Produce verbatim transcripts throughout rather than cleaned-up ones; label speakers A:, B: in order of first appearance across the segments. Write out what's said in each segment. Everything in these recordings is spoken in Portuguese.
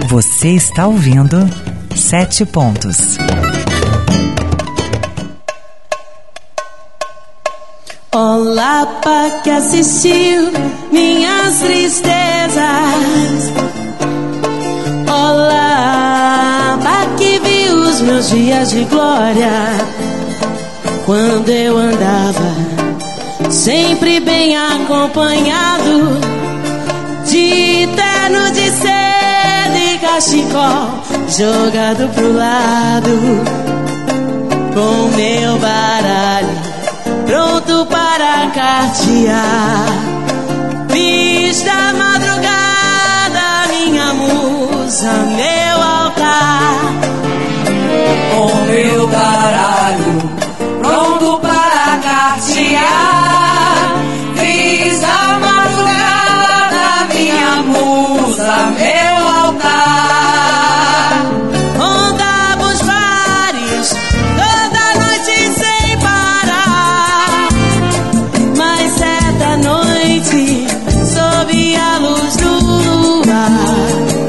A: Você está ouvindo Sete Pontos.
B: Olá, pá que assistiu minhas tristezas. Olá, pá que viu os meus dias de glória. Quando eu andava sempre bem acompanhado de terno de seda e cachecol jogado pro lado, com meu baralho pronto para cartear. Fiz da madrugada minha musa, meu altar, com meu baralho pronto para cartear. Fiz da madrugada minha musa, meu altar. Rondava os bares toda noite sem parar, mas certa noite, sob a luz do luar,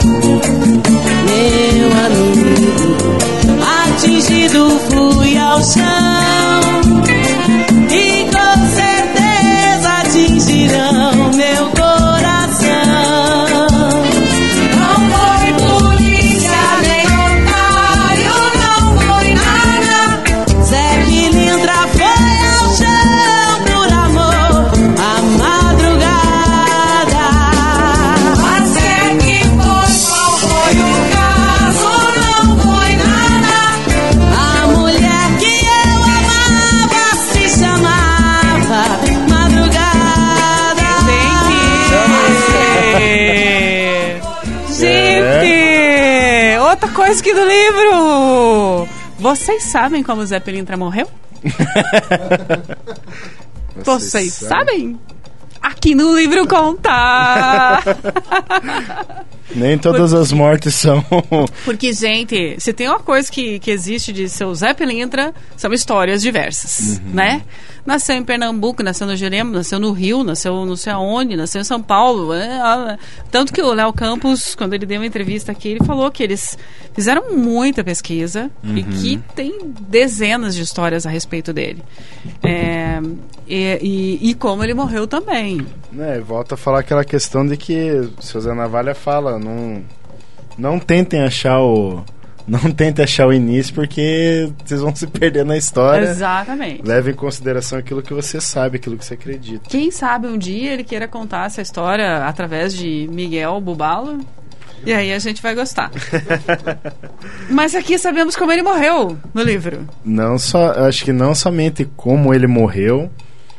B: meu amigo atingido fui ao chão, e com certeza atingirão meu coração. Não foi polícia nem otário, não foi nada. Zé Pilintra foi ao chão por amor à madrugada. Mas que é que foi, qual foi o caso? Não foi nada. A mulher que eu amava se chamava Madrugada.
C: Gente, outra coisa aqui do livro. Vocês sabem como o Zé Pilintra morreu? Vocês sabem? Aqui no livro conta.
D: Nem todas as mortes são.
C: Porque, gente, se tem uma coisa que, que existe de seu Zé Pilintra, são histórias diversas,
D: Uhum.
C: né? Nasceu em Pernambuco, nasceu no Jurema, nasceu no Rio, nasceu não sei aonde, nasceu em São Paulo. É, tanto que o Léo Campos, quando ele deu uma entrevista aqui, ele falou que eles fizeram muita pesquisa
D: Uhum.
C: e que tem dezenas de histórias a respeito dele. É, e, e, e como ele morreu também.
D: É, volta a falar aquela questão de que o seu Zé Navalha fala, não, não tentem achar o não tentem achar o início, porque vocês vão se perder na história.
C: Exatamente.
D: Leve em consideração aquilo que você sabe, aquilo que você acredita.
C: Quem sabe um dia ele queira contar essa história através de Miguel Bubalo, e aí a gente vai gostar. Mas aqui sabemos como ele morreu no livro.
D: Não só, acho que não somente como ele morreu,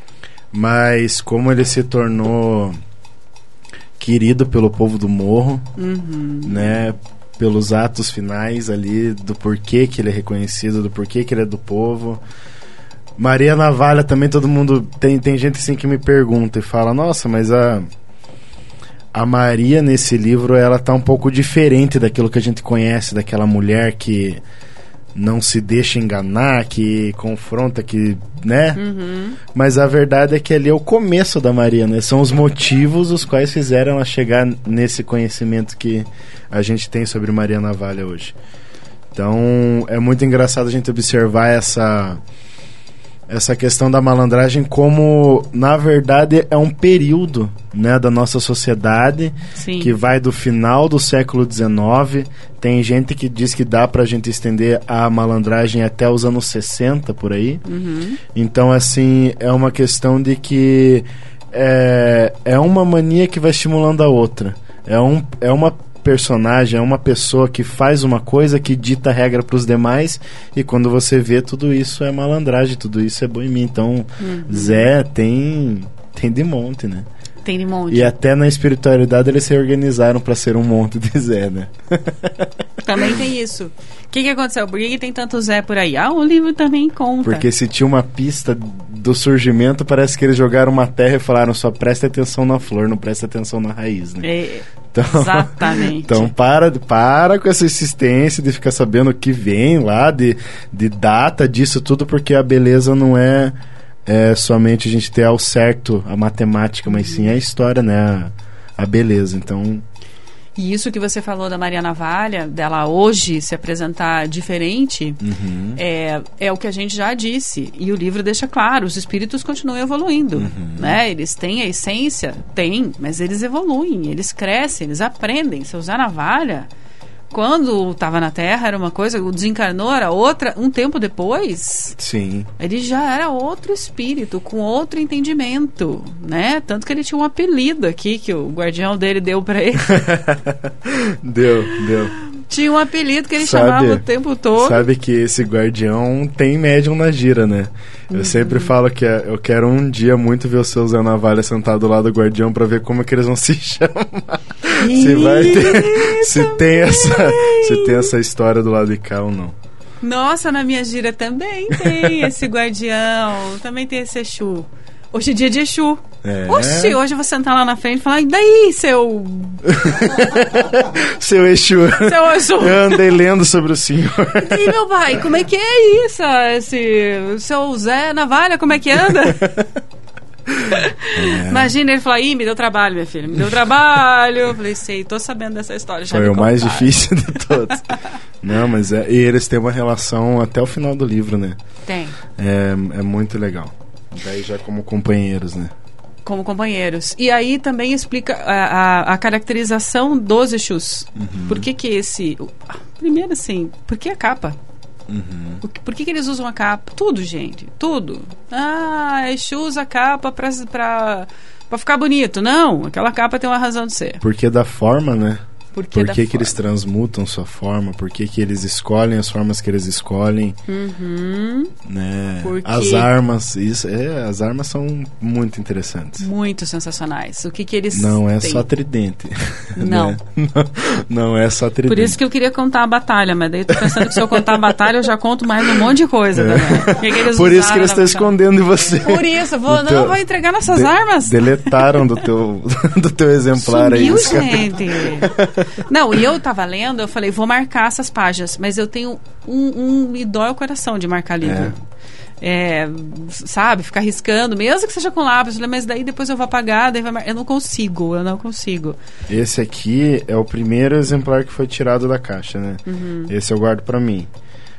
D: mas como ele se tornou querido pelo povo do Morro,
C: Uhum.
D: né? Pelos atos finais ali, do porquê que ele é reconhecido, do porquê que ele é do povo. Maria Navalha também, todo mundo... Tem, tem gente assim que me pergunta e fala, nossa, mas a... A Maria nesse livro, ela tá um pouco diferente daquilo que a gente conhece, daquela mulher que não se deixa enganar, que confronta, que, né?
C: Uhum.
D: Mas a verdade é que ali é o começo da Maria, né? São os motivos os quais fizeram ela chegar nesse conhecimento que a gente tem sobre Maria Navalha hoje. Então, é muito engraçado a gente observar essa... essa questão da malandragem como, na verdade, é um período, né, da nossa sociedade.
C: Sim.
D: Que vai do final do século dezenove. Tem gente que diz que dá pra gente estender a malandragem até os anos sessenta, por aí.
C: Uhum.
D: Então, assim, é uma questão de que é, é uma mania que vai estimulando a outra. É, um, é uma personagem, é uma pessoa que faz uma coisa que dita regra para os demais, e quando você vê, tudo isso é malandragem, tudo isso é boemia. Então,
C: Uhum.
D: Zé tem, tem de monte, né?
C: Tem de monte.
D: E até na espiritualidade eles se organizaram para ser um monte de Zé, né?
C: Também tem isso. O que, que aconteceu? Por que, que tem tanto Zé por aí? Ah, o livro também conta.
D: Porque se tinha uma pista do surgimento, parece que eles jogaram uma terra e falaram, só presta atenção na flor, não presta atenção na raiz, né?
C: É,
D: então,
C: exatamente.
D: Então para, para com essa insistência de ficar sabendo o que vem lá, de, de data disso tudo, porque a beleza não é, é somente a gente ter ao certo a matemática, mas sim a história, né? A, a beleza, então...
C: E isso que você falou da Maria Navalha, dela hoje se apresentar diferente,
D: Uhum.
C: é, é o que a gente já disse. E o livro deixa claro, os espíritos continuam evoluindo.
D: Uhum.
C: Né? Eles têm a essência, têm, mas eles evoluem, eles crescem, eles aprendem. Se usar navalha, quando estava na Terra era uma coisa, o desencarnou era outra, um tempo depois...
D: Sim.
C: Ele já era outro espírito, com outro entendimento, né? Tanto que ele tinha um apelido aqui, que o guardião dele deu pra ele.
D: Deu, deu.
C: Tinha um apelido que ele
D: Sabe-
C: chamava o tempo todo.
D: Sabe que esse guardião tem médium na gira, né? Eu
C: Uhum.
D: sempre falo que é- eu quero um dia muito ver o seu Zé Navalha sentado do lado do guardião pra ver como é que eles vão se chamar. Se vai ter, se tem essa, se tem essa história do lado de cá ou não.
C: Nossa, na minha gira também tem esse guardião, também tem esse Exu. Hoje é dia de Exu.
D: É.
C: Oxi, hoje eu vou sentar lá na frente e falar, e daí, seu...
D: Seu Exu.
C: seu Exu?
D: Eu andei lendo sobre o senhor.
C: E daí, meu pai, como é que é isso? Esse... o seu Zé Navalha, como é que anda?
D: É.
C: Imagina ele falar, ih, me deu trabalho, minha filha, me deu trabalho. Eu falei, sei, tô sabendo dessa história. Já
D: Foi
C: me
D: o mais
C: contaram.
D: difícil de todos. Não, mas é, e eles têm uma relação até o final do livro, né?
C: Tem,
D: É, é muito legal. Daí já como companheiros, né?
C: como companheiros. E aí também explica a, a, a caracterização dos Exus.
D: Uhum.
C: Por que que esse... o- primeiro, assim, por que a capa?
D: Uhum.
C: Por que, por que que eles usam a capa? Tudo, gente, tudo. Ah, Exu usa a capa pra, pra, pra ficar bonito. Não, aquela capa tem uma razão de ser.
D: Porque da forma, né?
C: Por que
D: Por
C: da
D: que, que eles
C: forma?
D: transmutam sua forma? Por que, que eles escolhem as formas que eles escolhem?
C: Uhum.
D: Né?
C: Por quê?
D: As armas, isso, é, as armas são muito interessantes.
C: Muito sensacionais. O que que eles
D: Não é
C: têm?
D: só tridente.
C: Não.
D: né? não. Não é só tridente.
C: Por isso que eu queria contar a batalha, mas daí eu tô pensando que se eu contar a batalha eu já conto mais um monte de coisa também. O que que eles
D: Por isso
C: usaram
D: que eles
C: na
D: estão
C: batalha?
D: escondendo de você.
C: Por isso, eu vou,
D: O
C: não,
D: teu-
C: eu vou entregar nossas
D: de-
C: armas.
D: Deletaram do teu, do teu exemplar aí.
C: Sumiu,
D: os caras.
C: gente. Não, e eu tava lendo, eu falei, vou marcar essas páginas, mas eu tenho um, um me dói o coração de marcar livro. É, sabe, ficar riscando, mesmo que seja com lápis, eu falei, mas daí depois eu vou apagar, daí vai mar... eu não consigo, eu não consigo.
D: Esse aqui é o primeiro exemplar que foi tirado da caixa, né?
C: Uhum.
D: Esse eu guardo pra mim.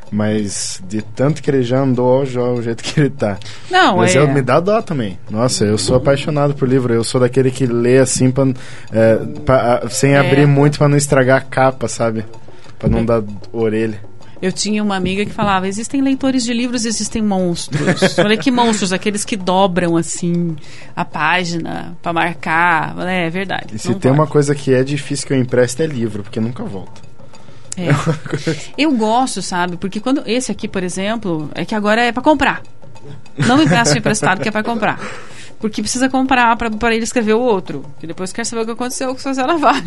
D: Mas de tanto que ele já andou, já o jeito que ele tá.
C: Não,
D: Mas
C: é...
D: eu, me dá dó também. Nossa, eu sou apaixonado por livro. Eu sou daquele que lê assim, pra, é, pra, a- sem
C: É.
D: abrir muito pra não estragar a capa, sabe? Pra não dar orelha.
C: Eu tinha uma amiga que falava, existem leitores de livros, existem monstros. Olha que monstros, aqueles que dobram assim a página pra marcar. É, é verdade.
D: E se
C: não
D: tem
C: pode.
D: uma coisa que é difícil que eu empresto é livro, porque nunca volta.
C: É. Eu gosto, sabe? Porque quando esse aqui, por exemplo, é que agora é pra comprar. Não me peço emprestado que é pra comprar. Porque precisa comprar pra, pra ele escrever o outro. E depois quer saber o que aconteceu com o seu Zé Navarro.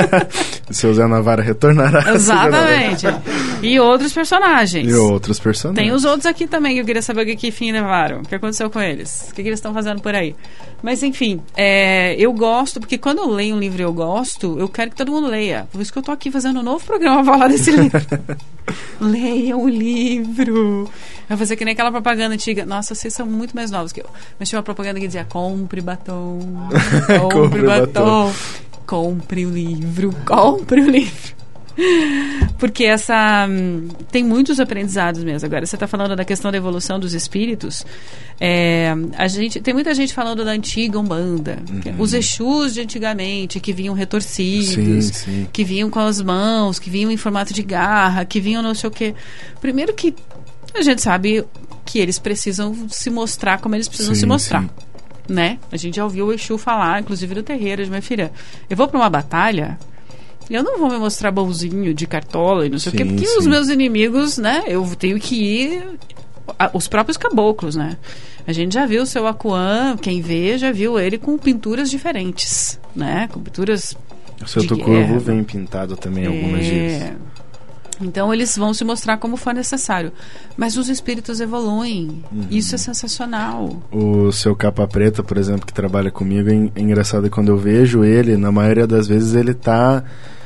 D: Seu Zé Navarra retornará.
C: Exatamente. E outros personagens.
D: E outros personagens.
C: Tem os outros aqui também que eu queria saber o que, que fim levaram. O que aconteceu com eles. O que, que eles estão fazendo por aí. Mas enfim, é, eu gosto, porque quando eu leio um livro e eu gosto, eu quero que todo mundo leia. Por isso que eu tô aqui fazendo um novo programa pra falar desse livro. Leiam o livro. Vai fazer que nem aquela propaganda antiga. Nossa, vocês são muito mais novos que eu. Mas tinha uma propaganda que dizia: compre batom, compre,
D: Compre
C: batom,
D: batom.
C: compre o livro, compre o livro. Porque essa hum, tem muitos aprendizados mesmo. Agora você está falando da questão da evolução dos espíritos. É, a gente tem muita gente falando da antiga Umbanda,
D: Uhum.
C: os Exus de antigamente que vinham retorcidos,
D: Sim, sim.
C: que vinham com as mãos, que vinham em formato de garra, que vinham não sei o quê. Primeiro que a gente sabe que eles precisam se mostrar como eles precisam
D: Sim,
C: se mostrar.
D: sim.
C: Né? A gente já ouviu o Exu falar, inclusive no terreiro de minha filha. Eu vou para uma batalha. Eu não vou me mostrar bonzinho de cartola e não sei o quê,
D: Sim,
C: porque
D: sim.
C: os meus inimigos, né? Eu tenho que ir. a- Os próprios caboclos, né? A gente já viu o seu Acuã, quem vê, já viu ele com pinturas diferentes, né? Com pinturas.
D: O seu
C: de
D: Tucurvu
C: guerra.
D: vem pintado também algumas
C: É.
D: vezes.
C: Então eles vão se mostrar como for necessário. Mas os espíritos evoluem.
D: Uhum.
C: Isso é sensacional.
D: O seu Capa Preta, por exemplo, que trabalha comigo, é en- é engraçado quando eu vejo ele, na maioria das vezes ele tá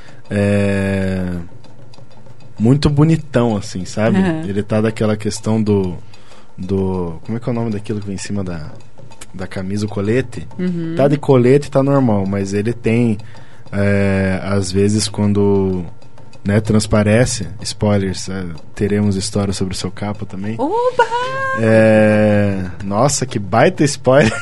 D: é, muito bonitão, assim, sabe?
C: Uhum.
D: Ele tá daquela questão do, do... Como é que é o nome daquilo que vem em cima da, da camisa, o colete?
C: Uhum.
D: Tá de colete, tá normal, mas ele tem... é, às vezes quando, né, transparece, spoilers, é, teremos história sobre o seu capa também.
C: Oba!
D: É, nossa, que baita spoiler.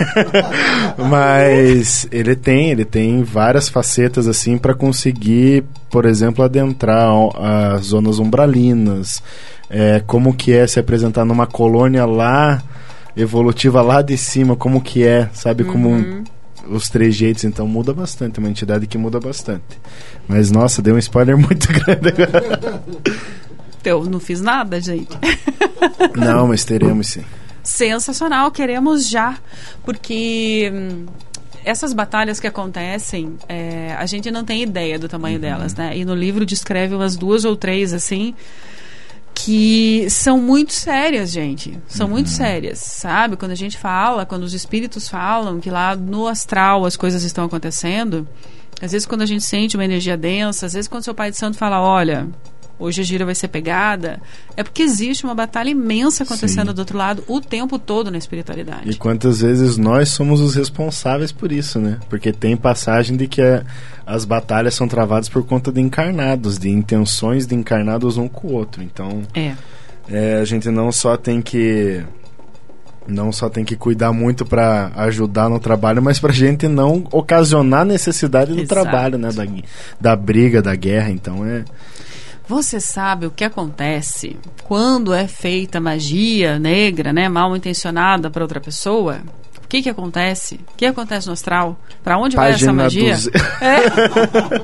D: Mas ele tem, ele tem várias facetas assim para conseguir, por exemplo, adentrar as zonas umbralinas, é, como que é se apresentar numa colônia lá evolutiva lá de cima, como que é, sabe, como
C: Uhum.
D: um, os trejeitos, então muda bastante, é uma entidade que muda bastante. Mas nossa, deu um spoiler muito grande agora.
C: Eu não fiz nada, gente.
D: Não, mas teremos sim.
C: Sensacional, queremos já, porque hum, essas batalhas que acontecem, é, a gente não tem ideia do tamanho
D: Uhum.
C: delas, né? E no livro descreve umas duas ou três, assim, que são muito sérias, gente. São
D: Uhum.
C: muito sérias, sabe? Quando a gente fala, quando os espíritos falam que lá no astral as coisas estão acontecendo, às vezes quando a gente sente uma energia densa, às vezes quando seu pai de santo fala, olha, hoje a gira vai ser pegada, é porque existe uma batalha imensa acontecendo
D: Sim.
C: do outro lado o tempo todo na espiritualidade.
D: E quantas vezes nós somos os responsáveis por isso, né? Porque tem passagem de que a, as batalhas são travadas por conta de encarnados, de intenções de encarnados um com o outro. Então,
C: É.
D: é, a gente não só tem que não só tem que cuidar muito para ajudar no trabalho, mas pra gente não ocasionar necessidade do
C: Exato.
D: trabalho, né? Da, da briga, da guerra. Então, é...
C: Você sabe o que acontece quando é feita magia negra, né, mal intencionada para outra pessoa? O que que acontece? O que acontece no astral? Para onde vai essa
D: Página
C: magia?
D: doze.
C: É.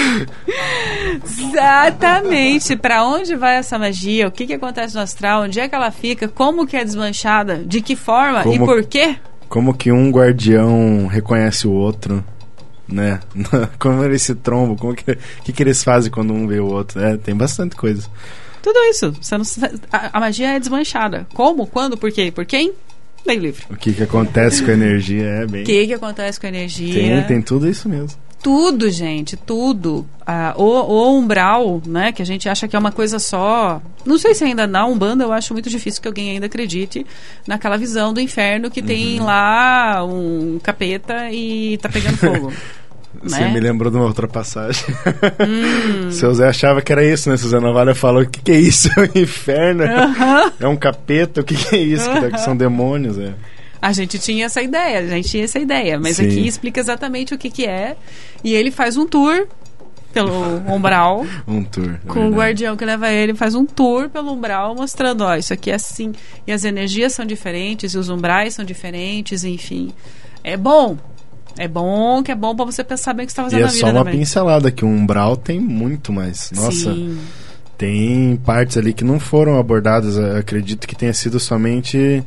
C: Exatamente. Para onde vai essa magia? O que que acontece no astral? Onde é que ela fica? Como que é desmanchada? De que forma?
D: Como-
C: E por quê?
D: Como que um guardião reconhece o outro, né? Como eles se trombam, como que, que, que eles fazem quando um vê o outro? É, tem bastante coisa.
C: Tudo isso. Você não, a, a magia é desmanchada. Como? Quando? Por quê? Por quem? Leia o livro.
D: O que, que acontece com a energia é bem...
C: O que que acontece com a energia?
D: Tem, tem tudo isso mesmo.
C: Tudo, gente, tudo. Ah, o, o umbral, né, que a gente acha que é uma coisa só. Não sei se ainda na Umbanda, eu acho muito difícil que alguém ainda acredite naquela visão do inferno que tem lá um capeta e tá pegando fogo.
D: Você
C: né?
D: me lembrou de uma outra passagem. Hum. Seu Zé achava que era isso, né? Suzana Vale falou, o que, que é isso? É um inferno?
C: Uh-huh.
D: É um capeta? O que, que é isso?
C: Uh-huh.
D: Que são demônios, é.
C: A gente tinha essa ideia, a gente tinha essa ideia, mas
D: Sim.
C: aqui explica exatamente o que que é. E ele faz um tour pelo umbral.
D: Um tour.
C: Com o guardião que leva ele, faz um tour pelo umbral, mostrando, ó, isso aqui é assim. E as energias são diferentes, e os umbrais são diferentes, enfim. É bom. É bom, que é bom pra você pensar bem o que você tá fazendo
D: E é
C: na vida
D: só uma
C: também.
D: pincelada, que o umbral tem muito mais. Nossa,
C: Sim.
D: tem partes ali que não foram abordadas. Eu acredito que tenha sido somente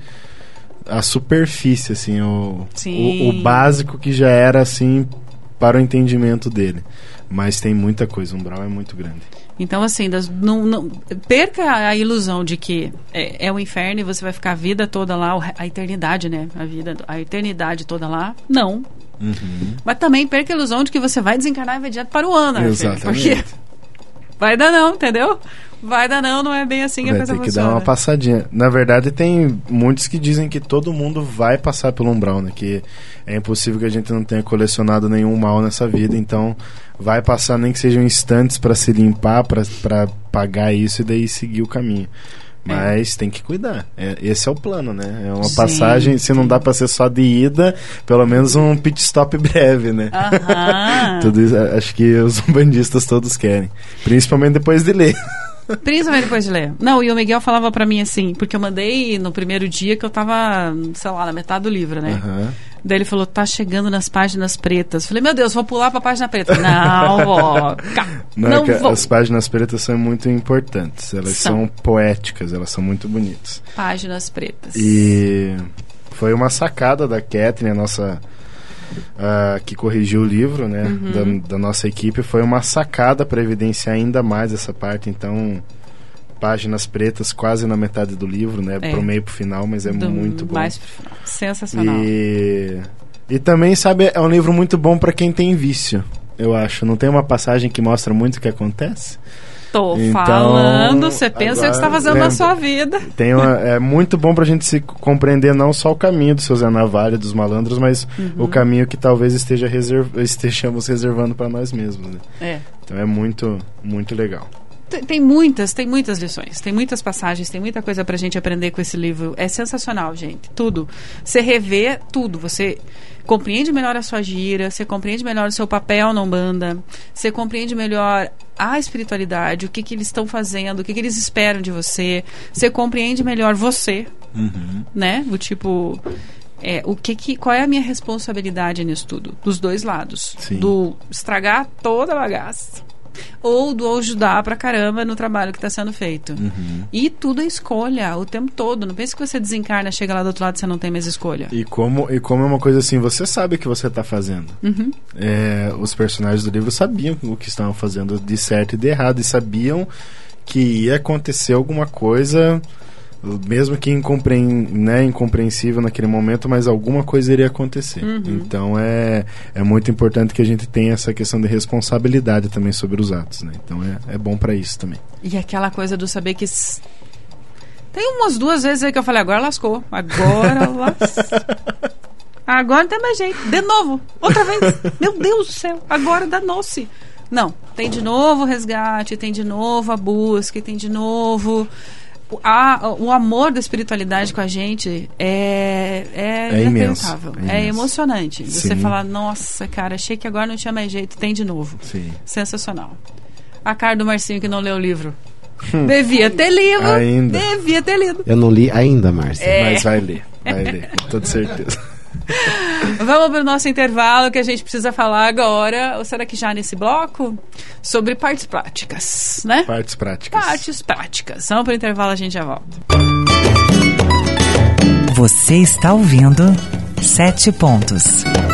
D: a superfície, assim, o,
C: Sim.
D: o, o básico que já era, assim, para o entendimento dele. Mas tem muita coisa, o umbral é muito grande.
C: Então, assim, das, não, não, perca a ilusão de que é, é o inferno e você vai ficar a vida toda lá, o re- a eternidade, né? A vida, a eternidade toda lá. Não.
D: Uhum.
C: Mas também perca a ilusão de que você vai desencarnar e vai direto para o ano, né, filho?
D: Exatamente.
C: Porque vai dar não, entendeu? Vai dar não, não é bem assim que a
D: Vai
C: coisa
D: ter que
C: funciona.
D: dar uma passadinha. Na verdade, tem muitos que dizem que todo mundo vai passar pelo umbral, né? Que é impossível que a gente não tenha colecionado nenhum mal nessa vida, então vai passar nem que sejam instantes para se limpar, para pagar isso e daí seguir o caminho. Mas é. tem que cuidar. É, esse é o plano, né? É uma
C: Gente.
D: passagem, se não dá para ser só de ida, pelo menos um pit stop breve, né?
C: Aham.
D: Tudo isso, acho que os umbandistas todos querem. Principalmente depois de ler.
C: Principalmente depois de ler. Não, e o Miguel falava pra mim assim, porque eu mandei no primeiro dia que eu tava, sei lá, na metade do livro, né?
D: Uhum.
C: Daí ele falou, tá chegando nas páginas pretas. Falei, meu Deus, vou pular pra página preta. Não, vó. Cá,
D: Não,
C: não
D: que
C: vou.
D: as páginas pretas são muito importantes. Elas
C: São.
D: são, poéticas, elas são muito bonitas.
C: Páginas pretas.
D: E foi uma sacada da Catherine, a nossa... Uh, que corrigiu o livro, né,
C: Uhum.
D: da, da nossa equipe. Foi uma sacada para evidenciar ainda mais essa parte. Então, páginas pretas quase na metade do livro, né,
C: É.
D: pro meio pro final, mas é
C: Do
D: muito bom.
C: mais pro final. Sensacional.
D: E, e também, sabe, é um livro muito bom para quem tem vício, eu acho. Não tem uma passagem que mostra muito o que acontece?
C: Tô
D: Então,
C: falando, você pensa
D: agora,
C: o que você está fazendo
D: lembra,
C: na sua vida.
D: Tem uma, é muito bom pra gente se compreender não só o caminho do seu Zé Navalha, dos malandros, mas
C: Uhum.
D: o caminho que talvez esteja reserv, estejamos reservando para nós mesmos. Né?
C: É.
D: Então é muito, muito legal.
C: Tem, tem muitas, tem muitas lições, tem muitas passagens, tem muita coisa pra gente aprender com esse livro. É sensacional, gente. Tudo. Você revê tudo. Você compreende melhor a sua gira, você compreende melhor o seu papel na Umbanda, você compreende melhor a espiritualidade, o que, que eles estão fazendo, o que, que eles esperam de você. Você compreende melhor você,
D: Uhum.
C: né? O tipo... É, o que que, qual é a minha responsabilidade nisso tudo? Dos dois lados.
D: Sim.
C: Do estragar toda a bagaça ou do ajudar pra caramba no trabalho que está sendo feito.
D: Uhum.
C: E tudo é escolha o tempo todo. Não pense que você desencarna, chega lá do outro lado e você não tem mais escolha.
D: E como, e como é uma coisa assim, você sabe o que você está fazendo.
C: Uhum.
D: É, os personagens do livro sabiam o que estavam fazendo de certo e de errado, e sabiam que ia acontecer alguma coisa, mesmo que incompre, né, incompreensível naquele momento, mas alguma coisa iria acontecer.
C: Uhum.
D: Então é, é muito importante que a gente tenha essa questão de responsabilidade também sobre os atos, né? Então é, é bom para isso também.
C: E aquela coisa do saber que... s- Tem umas duas vezes aí que eu falei, agora lascou. Agora lascou. Agora não tem mais jeito. De novo. Outra vez. Meu Deus do céu. Agora danou-se. Não. Tem de novo o resgate, tem de novo a busca, tem de novo... O, a, o amor da espiritualidade com a gente é, é,
D: É imenso,
C: inacreditável.
D: é
C: É,
D: imenso.
C: emocionante. Você
D: Sim.
C: falar, nossa, cara, achei que agora não tinha mais jeito. Tem de novo.
D: Sim.
C: Sensacional. A cara do Marcinho que não leu o livro. Devia ter lido.
D: Ainda.
C: Devia ter lido.
E: Eu não li ainda, Márcia.
C: É.
D: Mas vai ler, vai ler, com toda certeza.
C: Vamos para o nosso intervalo, que a gente precisa falar agora, ou será que já nesse bloco? Sobre partes práticas, né?
D: Partes práticas.
C: Partes práticas. Vamos para o intervalo, a gente já volta.
A: Você está ouvindo Sete Pontos.